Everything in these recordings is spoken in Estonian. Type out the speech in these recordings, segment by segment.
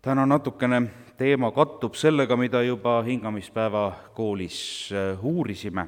Täna natukene teema kattub sellega, mida juba hingamispäeva koolis uurisime.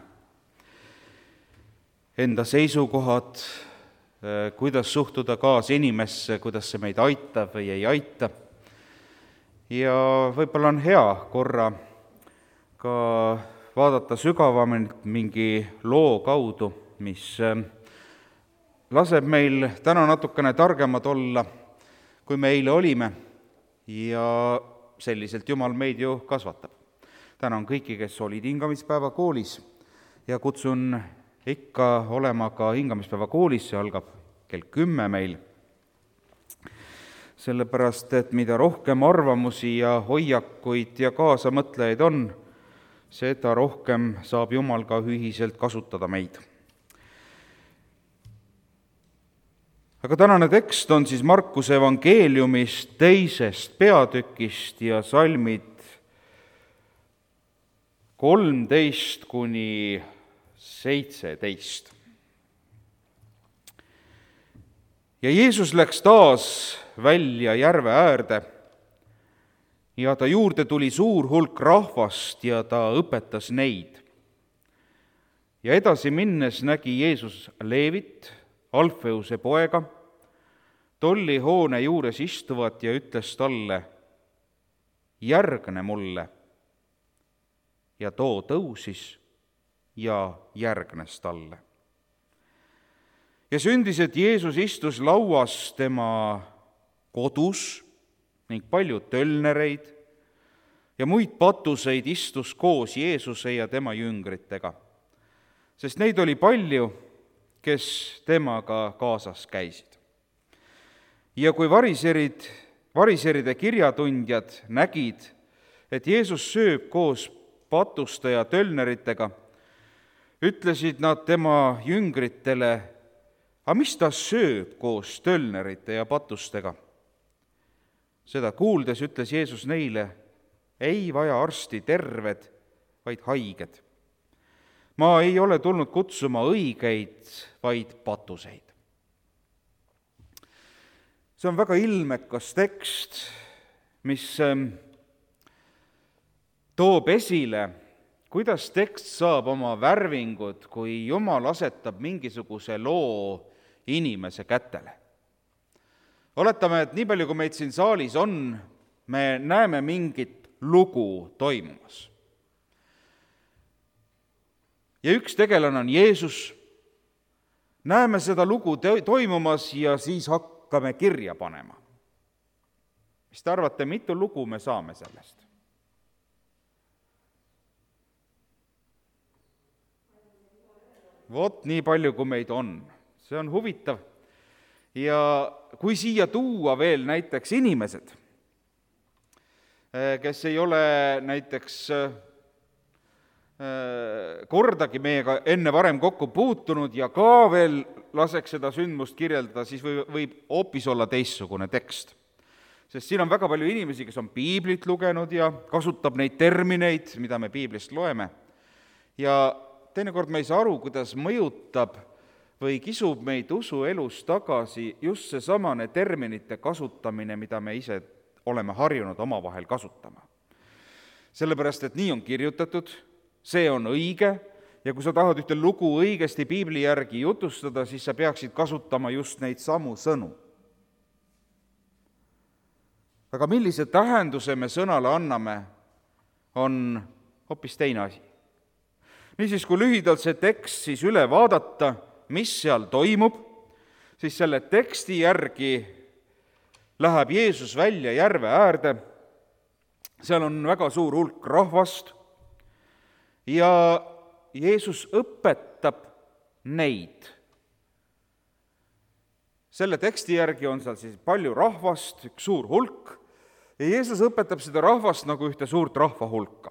Enda seisukohad, kuidas suhtuda kaasinimesse, kuidas see meid aitab või ei aita. Ja võib-olla on hea korra ka vaadata sügavamalt mingi loo kaudu, mis laseb meil täna natukene targemad olla, kui me eile olime. Ja selliselt Jumal meid ju kasvatab. Tänan kõiki, kes olid hingamispäeva koolis ja kutsun ikka olema ka hingamispäeva koolis, see algab kell 10 meil. Sellepärast, et mida rohkem arvamusi ja hoiakuid ja kaasamõtlejaid on, seda rohkem saab Jumal ka ühiselt kasutada meid. Aga tänane tekst on siis Markuse evangeeliumist 2. peatükist ja salmid 13 kuni 17. Ja Jeesus läks taas välja järve äärde ja ta juurde tuli suur hulk rahvast ja ta õpetas neid. Ja edasi minnes nägi Jeesus Leevit, Alfeuse poega, tollihoone juures istuvat ja ütles talle, järgne mulle. Ja too tõusis ja järgnes talle. Ja sündis, et Jeesus istus lauas tema kodus ning palju tölnereid ja muid patuseid istus koos Jeesuse ja tema jüngritega, sest neid oli palju, kes temaga kaasas käisid. Ja kui variseride kirjatundjad nägid, et Jeesus sööb koos patuste ja tölneritega, ütlesid nad tema jüngritele, aga mis ta sööb koos tölnerite ja patustega? Seda kuuldes ütles Jeesus neile, ei vaja arsti terved, vaid haiged. Ma ei ole tulnud kutsuma õigeid, vaid patuseid. See on väga ilmekas tekst, mis toob esile, kuidas tekst saab oma värvingud, kui Jumal asetab mingisuguse loo inimese kätele. Oletame, et nii palju, kui meid siin saalis on, me näeme mingit lugu toimumas. Ja üks tegelane on Jeesus, näeme seda lugu toimumas ja siis hakkame kirja panema. Mis te arvate, mitu lugu me saame sellest? Vot nii palju, kui meid on. See on huvitav. Ja kui siia tuua veel näiteks inimesed, kes ei ole näiteks kordagi meiega enne varem kokku puutunud ja ka veel laseks seda sündmust kirjeldada, siis võib hoopis olla teistsugune tekst. Sest siin on väga palju inimesi, kes on piiblit lugenud ja kasutab neid termineid, mida me piiblist loeme. Ja teinekord me ei saa aru, kuidas mõjutab või kisub meid usuelus tagasi just seesamane terminite kasutamine, mida me ise oleme harjunud omavahel kasutama. Sellepärast, et nii on kirjutatud, see on õige, ja kui sa tahad ühte lugu õigesti piibli järgi jutustada, siis sa peaksid kasutama just neid samu sõnu. Aga millise tähenduse me sõnale anname, on hoopis teine asi. Niisiis, kui lühidalt see tekst siis üle vaadata, mis seal toimub, siis selle teksti järgi läheb Jeesus välja järve äärde, seal on väga suur hulk rahvast, ja Jeesus õpetab neid. Selle teksti järgi on seal siis palju rahvast, üks suur hulk, ja Jeesus õpetab seda rahvast nagu ühte suurt rahvahulka.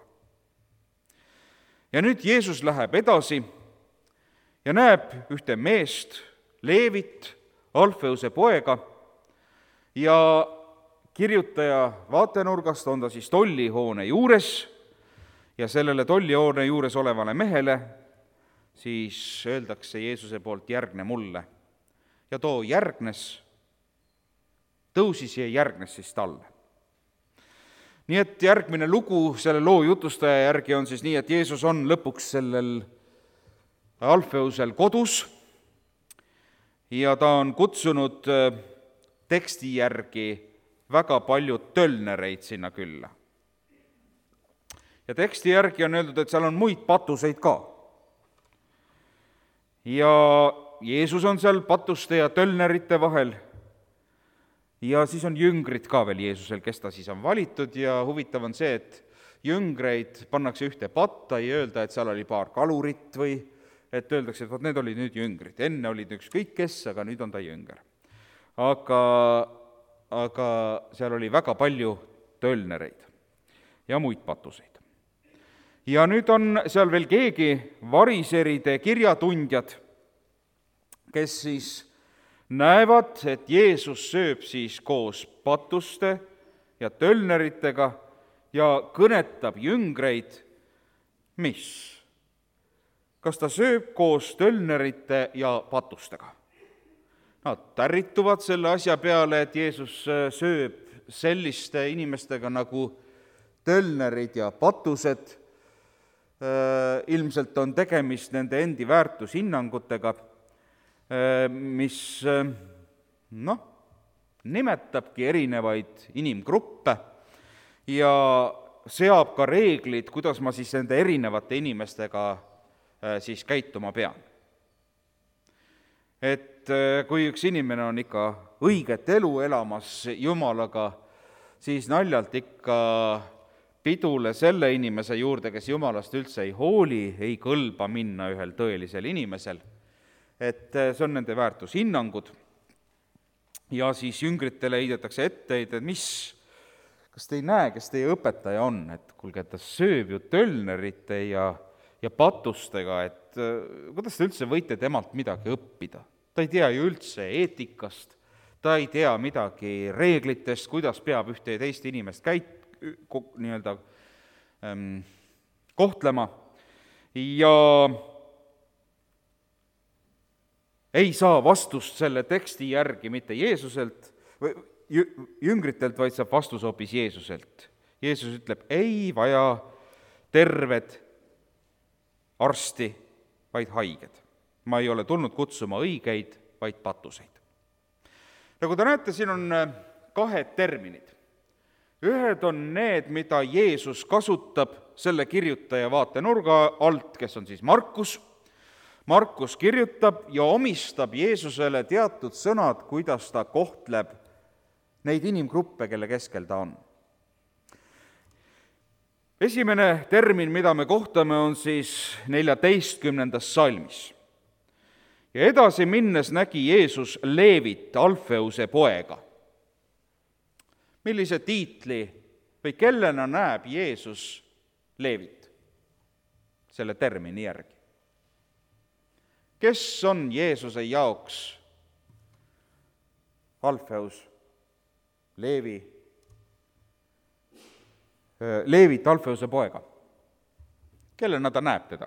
Ja nüüd Jeesus läheb edasi ja näeb ühte meest, Leevit, Alfeuse poega, ja kirjutaja vaatenurgast on ta siis tollihoone juures, ja sellele tollihoone juures olevale mehele siis öeldakse Jeesuse poolt, järgne mulle. Ja too järgnes, tõusis ja järgnes siis talle. nii et järgmine lugu selle loo jutustaja järgi on siis nii, et Jeesus on lõpuks sellel Alfeusel kodus ja ta on kutsunud teksti järgi väga palju tölnereid sinna külla. Ja teksti järgi on öeldud, et seal on muid patuseid ka. Ja Jeesus on seal patuste ja tölnerite vahel ja siis on jüngrid ka veel Jeesusel, kes ta siis on valitud ja huvitav on see, et jüngreid pannakse ühte patta, ei öelda, et seal oli paar kalurit või et öeldakse, et vot need olid nüüd jüngrid, enne olid ükskõik kes, aga nüüd on ta jünger. Aga seal oli väga palju tölnereid ja muid patuseid. Ja nüüd on seal veel keegi variseride kirjatundjad, kes siis näevad, et Jeesus sööb siis koos patuste ja tölneritega ja kõnetab jüngreid, mis? Kas ta sööb koos tölnerite ja patustega? Nad tärrituvad selle asja peale, et Jeesus sööb selliste inimestega nagu tölnerid ja patused. Ilmselt on tegemist nende endi väärtushinnangutega, mis nimetabki erinevaid inimgruppe ja seab ka reeglid, kuidas ma siis nende erinevate inimestega siis käituma pean. Et kui üks inimene on ikka õiget elu elamas Jumalaga, siis naljalt ikka pidule selle inimese juurde, kes Jumalast üldse ei hooli, ei kõlba minna ühel tõelisel inimesel. Et see on nende väärtushinnangud. Ja siis jüngritele heidetakse etteid, et kas te ei näe, kes teie õpetaja on, et kuulge, ta sööb ju tölnerite ja patustega, et kuidas te üldse võite temalt midagi õppida? Ta ei tea ju üldse eetikast, ta ei tea midagi reeglitest, kuidas peab ühte ja teist inimest kohtlema ja ei saa vastust selle teksti järgi mitte Jeesuselt või jüngritelt, vaid saab vastus hoopis Jeesuselt. Jeesus ütleb, ei vaja terved arsti, vaid haiged. Ma ei ole tulnud kutsuma õigeid, vaid patuseid. Nagu te näete, siin on kahed terminid. Ühed on need, mida Jeesus kasutab selle kirjutaja vaatenurga alt, kes on siis Markus. Markus kirjutab ja omistab Jeesusele teatud sõnad, kuidas ta kohtleb neid inimgruppe, kelle keskel ta on. Esimene termin, mida me kohtame, on siis 14. salmis. Ja edasi minnes nägi Jeesus Leevit, Alfeuse poega. Millise tiitli või kellena näeb Jeesus Leevit selle termini järgi? Kes on Jeesuse jaoks Alfeus, Leevit, Alfeuse poega? Kellena ta näeb teda?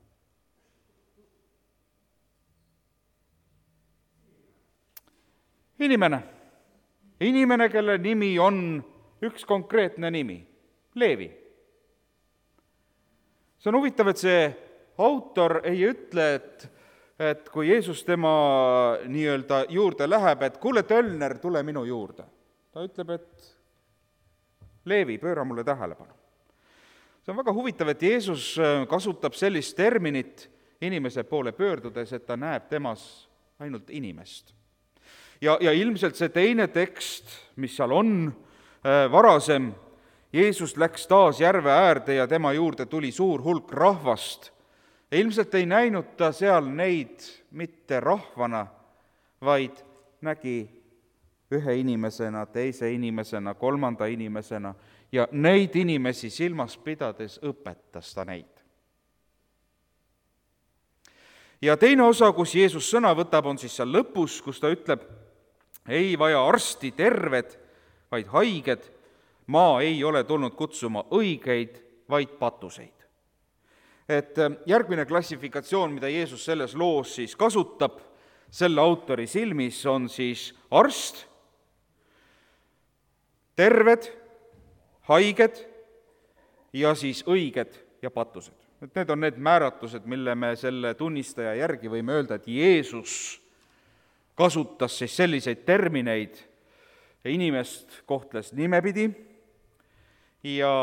Inimene, kelle nimi on üks konkreetne nimi, Leevi. See on huvitav, et see autor ei ütle, et kui Jeesus tema nii-öelda juurde läheb, et kuule, tölner, tule minu juurde. Ta ütleb, et Leevi, pööra mulle tähelepanu. See on väga huvitav, et Jeesus kasutab sellist terminit inimese poole pöördudes, et ta näeb temas ainult inimest. Ja ilmselt see teine tekst, mis seal on varasem, Jeesus läks taas järve äärde ja tema juurde tuli suur hulk rahvast. Ja ilmselt ei näinud ta seal neid mitte rahvana, vaid nägi ühe inimesena, teise inimesena, kolmanda inimesena ja neid inimesi silmas pidades õpetas ta neid. Ja teine osa, kus Jeesus sõna võtab, on siis seal lõpus, kus ta ütleb, ei vaja arsti terved, vaid haiged, ma ei ole tulnud kutsuma õigeid, vaid patuseid. Et järgmine klassifikatsioon, mida Jeesus selles loos siis kasutab, selle autori silmis on siis arst, terved, haiged ja siis õiged ja patused. Et need on need määratlused, mille me selle tunnistaja järgi võime öelda, et Jeesus kasutas siis selliseid termineid ja inimest kohtles nimepidi ja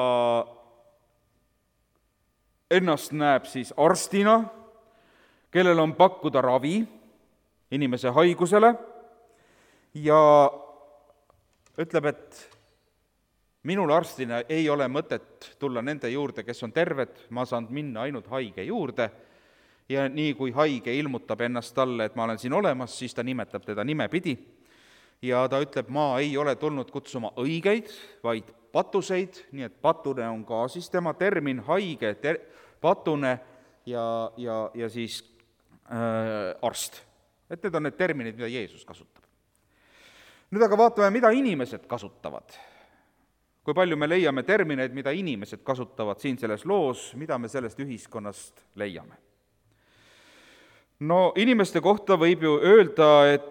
ennast näeb siis arstina, kellel on pakkuda ravi inimese haigusele ja ütleb, et minul arstina ei ole mõtet tulla nende juurde, kes on terved, ma saan minna ainult haige juurde ja nii kui haige ilmutab ennast talle, et ma olen siin olemas, siis ta nimetab teda nimepidi ja ta ütleb, ma ei ole tulnud kutsuma õigeid, vaid patuseid, nii et patune on ka siis tema termin, haige, patune ja siis arst. Et need on need terminid, mida Jeesus kasutab. Nüüd aga vaatame, mida inimesed kasutavad. Kui palju me leiame termineid, mida inimesed kasutavad siin selles loos, mida me sellest ühiskonnast leiame. No inimeste kohta võib ju öelda,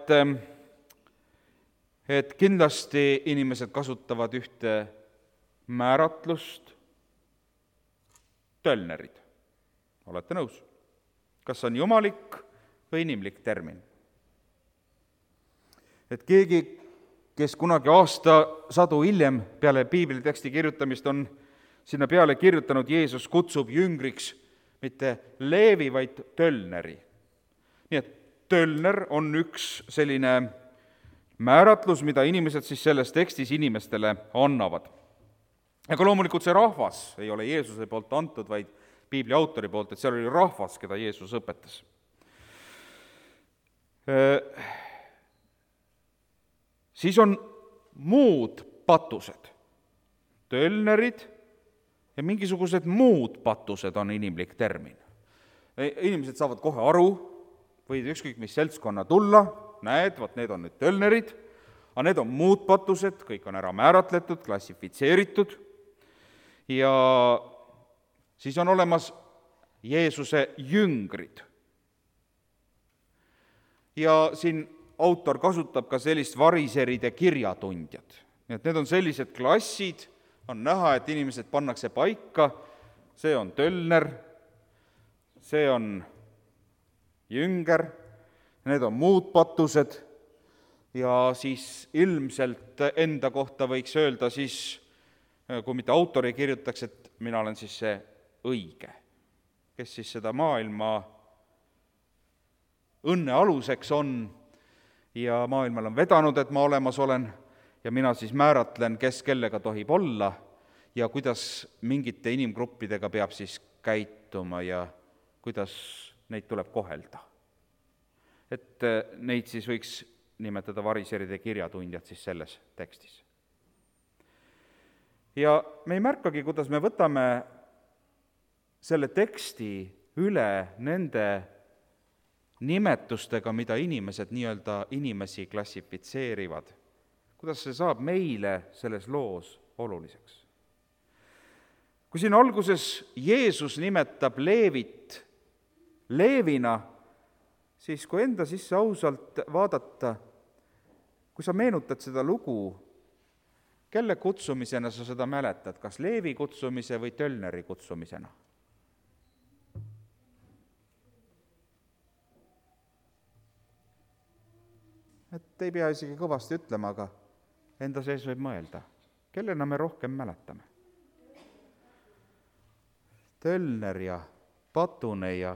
et kindlasti inimesed kasutavad ühte määratlust, tölnerid. Olete nõus? Kas on jumalik või inimlik termin? Et keegi, kes kunagi aastasadu hiljem peale piibliteksti kirjutamist on sinna peale kirjutanud, Jeesus kutsub jüngriks mitte Leevi, vaid tölneri. Nii et tölner on üks selline määratlus, mida inimesed siis selles tekstis inimestele annavad. Aga loomulikult see rahvas ei ole Jeesuse poolt antud, vaid piibli autori poolt, et seal oli rahvas, keda Jeesus õpetas. Siis on muud patused, tölnerid ja mingisugused muud patused on inimlik termin. Inimesed saavad kohe aru, võid ükskõik mis seltskonna tulla, näed, vot need on nüüd tölnerid, aga need on muud patused, kõik on ära määratletud, klassifitseeritud ja siis on olemas Jeesuse jüngrid. Ja siin autor kasutab ka sellist variseride kirjatundjad. Nii et need on sellised klassid, on näha, et inimesed pannakse paika, see on tölner, see on jünger, need on muud patused ja siis ilmselt enda kohta võiks öelda siis, kui mitte autor ei kirjutaks, et mina olen siis see õige, kes siis seda maailma õnne aluseks on ja maailmal on vedanud, et ma olemas olen ja mina siis määratlen, kes kellega tohib olla ja kuidas mingite inimgruppidega peab siis käituma ja kuidas neid tuleb kohelda. Et neid siis võiks nimetada variseride kirjatundjad siis selles tekstis. Ja me ei märkagi, kuidas me võtame selle teksti üle nende nimetustega, mida inimesed nii-öelda inimesi klassifitseerivad. Kuidas see saab meile selles loos oluliseks? Kui siin alguses Jeesus nimetab Leevit Leevina, siis kui enda sisse ausalt vaadata, kui sa meenutad seda lugu, kelle kutsumisena sa seda mäletad, kas Leevi kutsumise või tölneri kutsumisena? Et ei pea isegi kõvasti ütlema, aga enda sees võib mõelda, kellena me rohkem mäletame. Tölner ja patune ja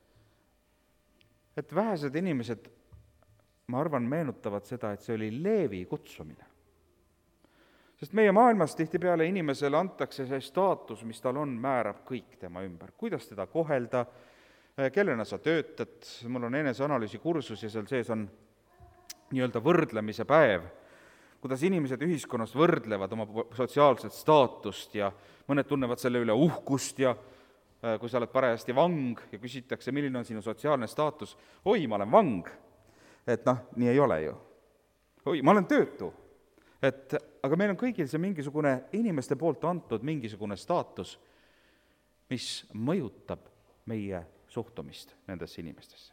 et vähesed inimesed, ma arvan, meenutavad seda, et see oli Leevi kutsumine. Sest meie maailmas tihtipeale inimesele antakse see staatus, mis tal on, määrab kõik tema ümber. Kuidas teda kohelda, kellena sa töötad, mul on eneseanalüüsi kursus ja seal sees on nii-öelda võrdlemise päev, kuidas inimesed ühiskonnas võrdlevad oma sotsiaalset staatust ja mõned tunnevad selle üle uhkust ja kui sa oled parajasti vang ja küsitakse, milline on sinu sotsiaalne staatus, oi, ma olen vang, et nii ei ole ju. Oi, ma olen töötu, aga meil on kõigil see mingisugune inimeste poolt antud mingisugune staatus, mis mõjutab meie suhtumist nendesse inimestesse.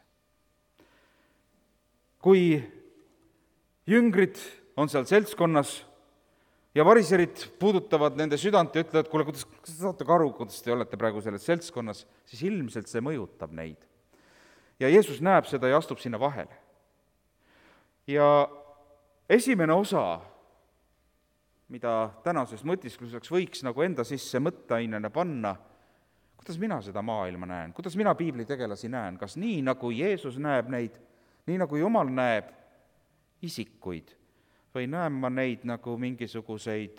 Kui jüngrid on seal seltskonnas ja variserid puudutavad nende südant ja ütlevad, kuule, kuidas te saate ka aru, kuidas te olete praegu selles seltskonnas, siis ilmselt see mõjutab neid. Ja Jeesus näeb seda ja astub sinna vahele. Ja esimene osa, mida tänases mõtiskluseks võiks nagu enda sisse mõtteainena panna, kuidas mina seda maailma näen, kuidas mina piiblitegelasi näen, kas nii, nagu Jeesus näeb neid, nii nagu Jumal näeb isikuid, või näen ma neid nagu mingisuguseid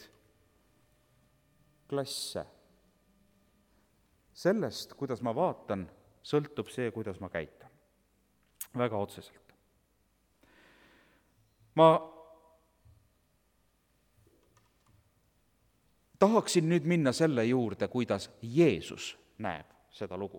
klasse. Sellest, kuidas ma vaatan, sõltub see, kuidas ma käitun. Väga otseselt. Ma tahaksin nüüd minna selle juurde, kuidas Jeesus näeb seda lugu.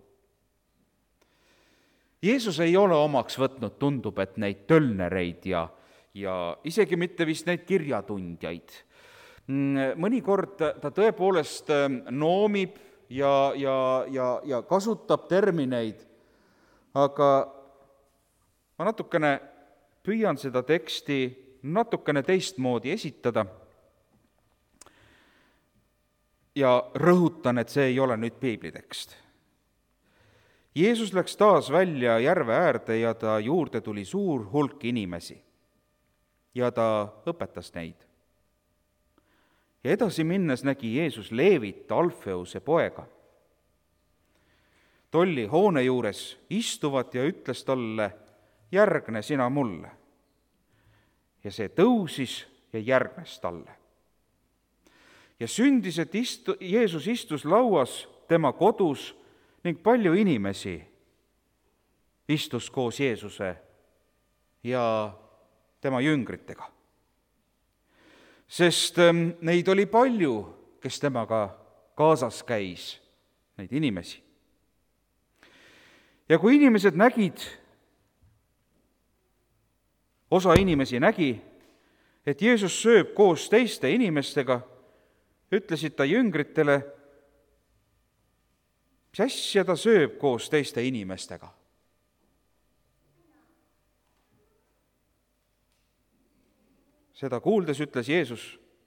Jeesus ei ole omaks võtnud, tundub, et neid tölnereid ja isegi mitte vist neid kirjatundjaid. Mõnikord ta tõepoolest noomib ja kasutab termineid, aga ma natukene püüan seda teksti natukene teistmoodi esitada ja rõhutan, et see ei ole nüüd piiblitekst. Jeesus läks taas välja järve äärde ja ta juurde tuli suur hulk inimesi. Ja ta õpetas neid. Ja edasi minnes nägi Jeesus Leevit, Alfeuse poega, tolli hoone juures istuvat ja ütles talle, järgne sina mulle. Ja see tõusis ja järgnes talle. Ja sündis, et Jeesus istus lauas tema kodus ning palju inimesi istus koos Jeesuse ja tema jüngritega. Sest neid oli palju, kes temaga kaasas käis, neid inimesi. Ja kui inimesed nägid, osa inimesi nägi, et Jeesus sööb koos teiste inimestega, ütlesid ta jüngritele, mis asja ta sööb koos teiste inimestega. Seda kuuldes ütles Jeesus,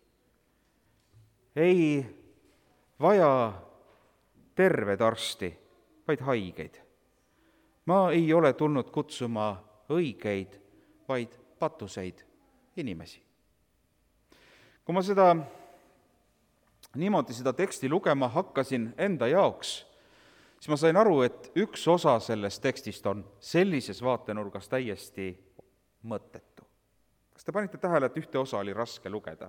ei vaja terved arsti, vaid haigeid. Ma ei ole tulnud kutsuma õigeid, vaid patuseid inimesi. Kui ma niimoodi seda teksti lugema hakkasin enda jaoks, siis ma sain aru, et üks osa sellest tekstist on sellises vaatenurgas täiesti mõttetu. Kas te panite tähele, et ühte osa oli raske lugeda?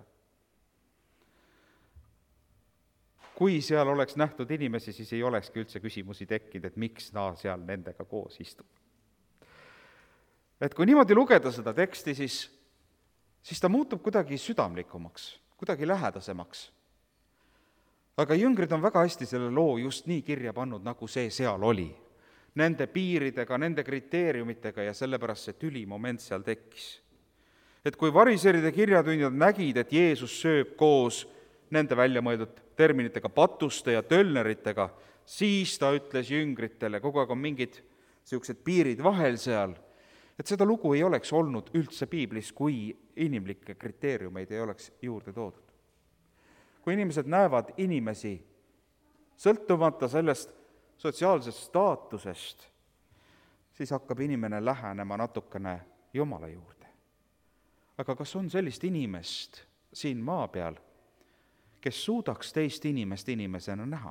Kui seal oleks nähtud inimesi, siis ei olekski üldse küsimusi tekkinud, et miks seal nendega koos istub. Et kui niimoodi lugeda seda teksti, siis ta muutub kuidagi südamlikumaks, kuidagi lähedasemaks. Aga jüngrid on väga hästi selle loo just nii kirja pannud, nagu see seal oli. Nende piiridega, nende kriteeriumitega ja sellepärast see tülimoment seal tekkis. Et kui variseride kirjatundjad nägid, et Jeesus sööb koos nende väljamõeldud terminitega patuste ja tölneritega, siis ta ütles jüngritele, kogu aeg on mingid niisugused piirid vahel seal, et seda lugu ei oleks olnud üldse piiblis, kui inimlikke kriteeriumeid ei oleks juurde toodud. Kui inimesed näevad inimesi, sõltumata sellest sotsiaalsest staatusest, siis hakkab inimene lähenema natukene Jumala juurde. Aga kas on sellist inimest siin maa peal, kes suudaks teist inimest inimesena näha?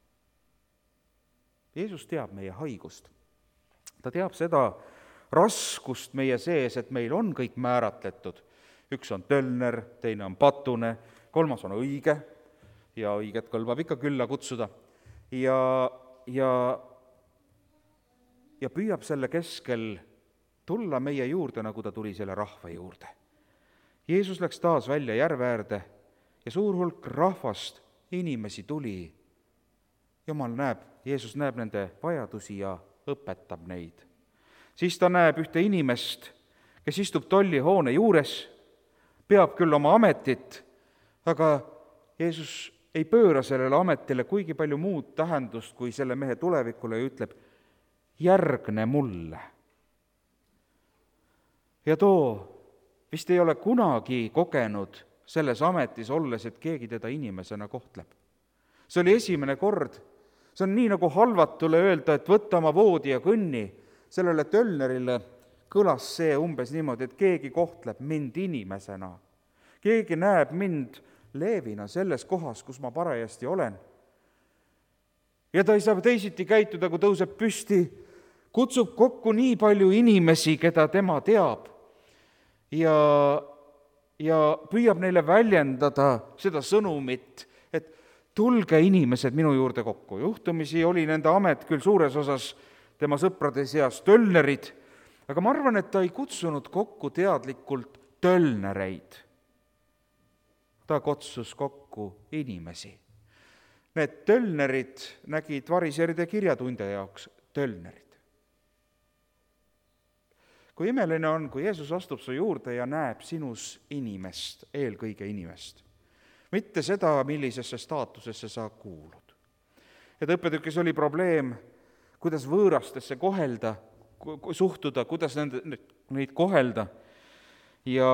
Jeesus teab meie haigust. Ta teab seda raskust meie sees, et meil on kõik määratletud. Üks on tölner, teine on patune, kolmas on õige ja õiget kõlbab ikka külla kutsuda. Ja püüab selle keskel tulla meie juurde, nagu ta tuli selle rahva juurde. Jeesus läks taas välja järve äärde ja suur hulk rahvast, inimesi tuli. Jeesus näeb nende vajadusi ja õpetab neid. Siis ta näeb ühte inimest, kes istub tollihoone juures, peab küll oma ametit, aga Jeesus ei pööra sellele ametile kuigi palju muud tähendust kui selle mehe tulevikule ja ütleb, järgne mulle. Ja too vist ei ole kunagi kogenud selles ametis olles, et keegi teda inimesena kohtleb. See oli esimene kord. See on nii nagu halvatule öelda, et võtta oma voodi ja kõnni. Sellele tölnerile kõlas see umbes niimoodi, et keegi kohtleb mind inimesena. Keegi näeb mind Leevina selles kohas, kus ma parajasti olen. Ja ta ei saa teisiti käituda, kui tõuseb püsti, kutsub kokku nii palju inimesi, keda tema teab, ja püüab neile väljendada seda sõnumit, et tulge inimesed minu juurde kokku. Juhtumisi oli nende amet küll suures osas tema sõprade seas tölnerid, aga ma arvan, et ta ei kutsunud kokku teadlikult tölnereid. Ta kutsus kokku inimesi. Need tölnerid nägid variseride kirjatundja jaoks tölnerid. Kui imeline on, kui Jeesus astub su juurde ja näeb sinus inimest, eelkõige inimest. Mitte seda, millisesse staatusesse sa kuulud. Et õppetükis oli probleem, kuidas võõrastesse suhtuda, kuidas neid kohelda. Ja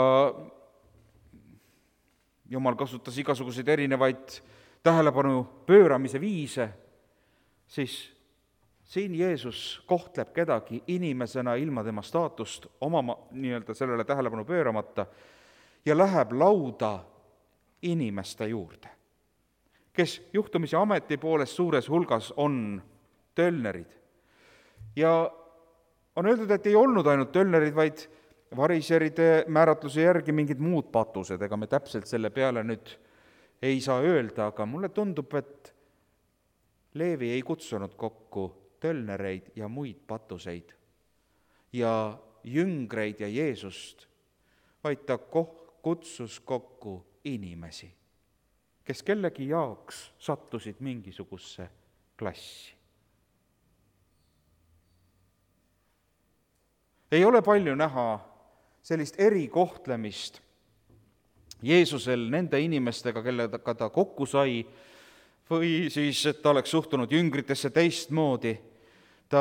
Jumal kasutas igasuguseid erinevaid tähelepanu pööramise viise, siis siin Jeesus kohtleb kedagi inimesena ilma tema staatust oma sellele tähelepanu pööramata ja läheb lauda inimeste juurde, kes juhtumisi ameti poolest suures hulgas on tölnerid. Ja on öeldud, et ei olnud ainult tölnerid, vaid variseride määratluse järgi mingid muud patused, ega me täpselt selle peale nüüd ei saa öelda, aga mulle tundub, et Leevi ei kutsunud kokku tölnereid ja muid patuseid ja jüngreid ja Jeesust, vaid ta kutsus kokku inimesi, kes kellegi jaoks sattusid mingisugusesse klassi. Ei ole palju näha sellist erikohtlemist Jeesusel nende inimestega, kellega ta kokku sai, või siis, et ta oleks suhtunud jüngritesse teistmoodi. Ta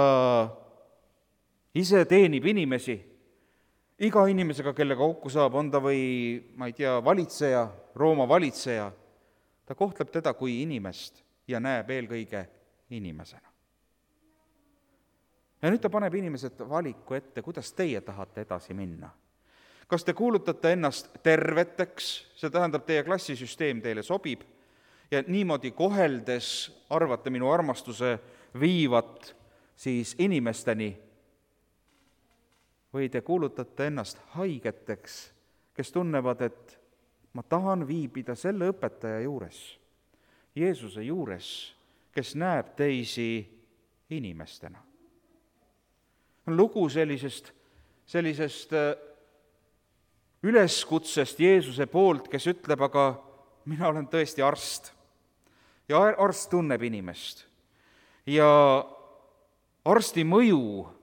ise teenib inimesi, iga inimesega, kellega kokku saab, on ta või, ma ei tea, valitseja, Rooma valitseja, ta kohtleb teda kui inimest ja näeb eelkõige inimesena. Ja nüüd ta paneb inimesed valiku ette, kuidas teie tahate edasi minna. Kas te kuulutate ennast terveteks, see tähendab, teie klassisüsteem teile sobib, ja niimoodi koheldes arvate minu armastuse viivat siis inimesteni, või te kuulutate ennast haigeteks, kes tunnevad, et ma tahan viibida selle õpetaja juures, Jeesuse juures, kes näeb teisi inimestena. On lugu sellisest üleskutsest Jeesuse poolt, kes ütleb, aga mina olen tõesti arst. Ja arst tunneb inimest. Ja arsti mõju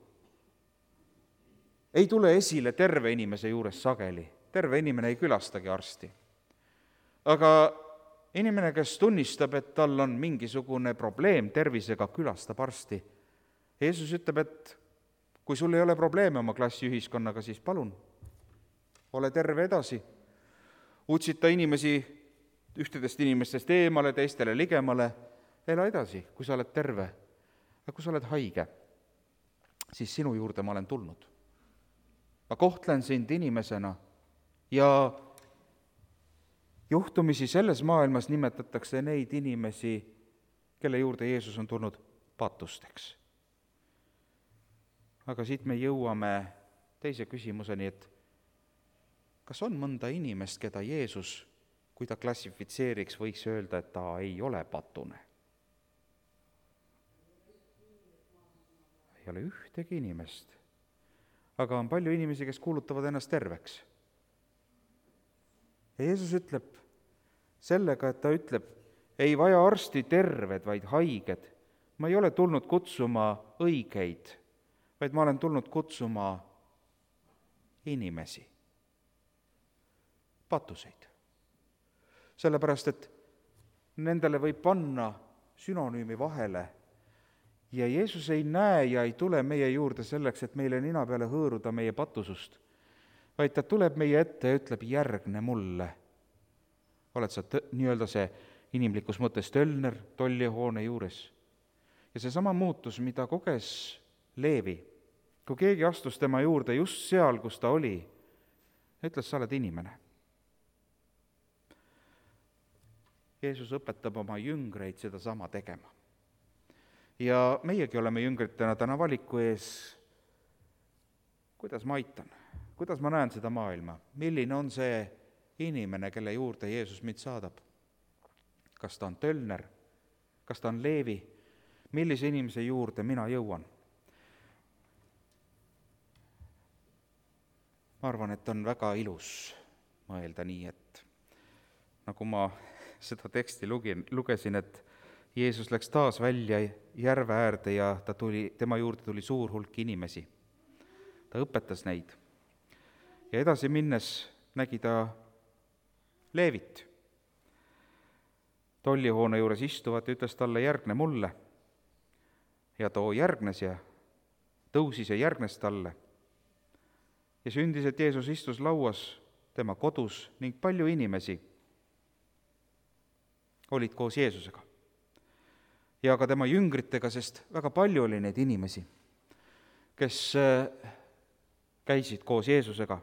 ei tule esile terve inimese juures sageli. Terve inimene ei külastagi arsti. Aga inimene, kes tunnistab, et tal on mingisugune probleem tervisega, külastab arsti. Jeesus ütleb, et kui sul ei ole probleeme oma klassiühiskonnaga, siis palun, ole terve edasi. Utsita inimesi ühtedest inimestest eemale, teistele ligemale, ela edasi, kui sa oled terve. Ja kui sa oled haige, siis sinu juurde ma olen tulnud. Ma kohtlen sind inimesena ja juhtumisi selles maailmas nimetatakse neid inimesi, kelle juurde Jeesus on tulnud patusteks. Aga siit me jõuame teise küsimuseni, et kas on mõnda inimest, keda Jeesus, kui ta klassifitseeriks, võiks öelda, et ta ei ole patune? Ei ole ühtegi inimest. Aga on palju inimesi, kes kuulutavad ennast terveks. Ja Jeesus ütleb sellega, et ta ütleb, ei vaja arsti terved, vaid haiged. Ma ei ole tulnud kutsuma õigeid, vaid ma olen tulnud kutsuma inimesi, patuseid. Sellepärast, et nendele võib panna sünonüümi vahele ja Jeesus ei näe ja ei tule meie juurde selleks, et meile nina peale hõõruda meie patusust, vaid ta tuleb meie ette ja ütleb, järgne mulle. oled sa nii-öelda see inimlikus mõttes tölner tollihoone juures. Ja seesama muutus, mida koges Leevi, kui keegi astus tema juurde just seal, kus ta oli, ütles, sa oled inimene. Jeesus õpetab oma jüngreid sedasama tegema. Ja meiegi oleme jüngritena täna valiku ees, kuidas ma aitan, kuidas ma näen seda maailma, milline on see inimene, kelle juurde Jeesus mind saadab. Kas ta on tölner, kas ta on Leevi, millise inimese juurde mina jõuan? Ma arvan, et on väga ilus mõelda nii, et nagu ma seda teksti lugesin, et Jeesus läks taas välja järve äärde ja tema juurde tuli suur hulk inimesi. Ta õpetas neid. Ja edasi minnes nägi ta Leevit tollihoone juures istuvat ja ütles talle, järgne mulle. Ja too järgnes ja tõusis ja järgnes talle. Ja sündis, et Jeesus istus lauas tema kodus ning palju inimesi olid koos Jeesusega. Ja ka tema jüngritega, sest väga palju oli neid inimesi, kes käisid koos Jeesusega.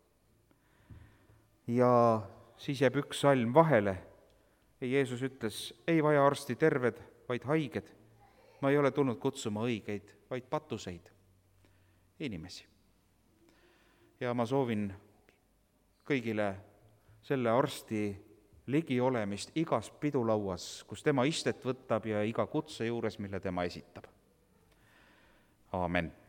Ja siis jääb üks salm vahele ja Jeesus ütles, ei vaja arsti terved, vaid haiged. Ma ei ole tulnud kutsuma õigeid, vaid patuseid inimesi. Ja ma soovin kõigile selle arsti ligi olemist igas pidulauas, kus tema istet võtab ja iga kutse juures, mille tema esitab. Aamen.